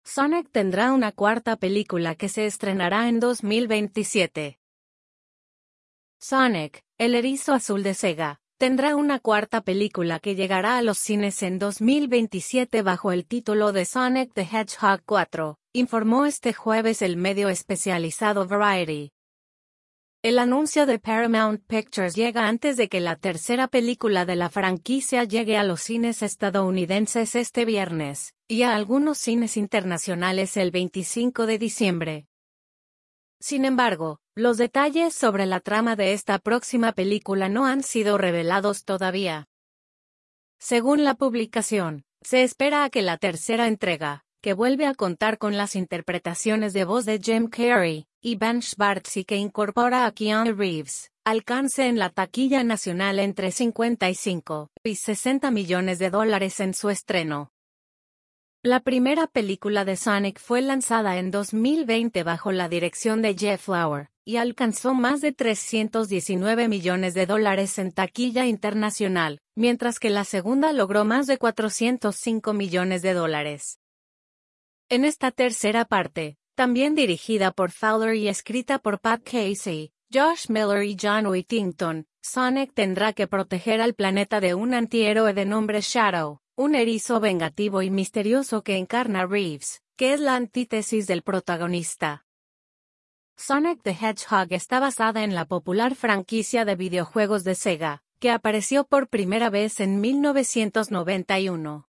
Sonic tendrá una cuarta película que se estrenará en 2027. Sonic, el erizo azul de Sega, tendrá una cuarta película que llegará a los cines en 2027 bajo el título de Sonic the Hedgehog 4, informó este jueves el medio especializado Variety. El anuncio de Paramount Pictures llega antes de que la tercera película de la franquicia llegue a los cines estadounidenses este viernes, y a algunos cines internacionales el 25 de diciembre. Sin embargo, los detalles sobre la trama de esta próxima película no han sido revelados todavía. Según la publicación, se espera a que la tercera entrega, que vuelve a contar con las interpretaciones de voz de Jim Carrey y Ben Schwartz y que incorpora a Keanu Reeves, alcance en la taquilla nacional entre 55 y 60 millones de dólares en su estreno. La primera película de Sonic fue lanzada en 2020 bajo la dirección de Jeff Lauer, y alcanzó más de 319 millones de dólares en taquilla internacional, mientras que la segunda logró más de 405 millones de dólares. En esta tercera parte, también dirigida por Fowler y escrita por Pat Casey, Josh Miller y John Whittington, Sonic tendrá que proteger al planeta de un antihéroe de nombre Shadow, un erizo vengativo y misterioso que encarna Reeves, que es la antítesis del protagonista. Sonic the Hedgehog está basada en la popular franquicia de videojuegos de Sega, que apareció por primera vez en 1991.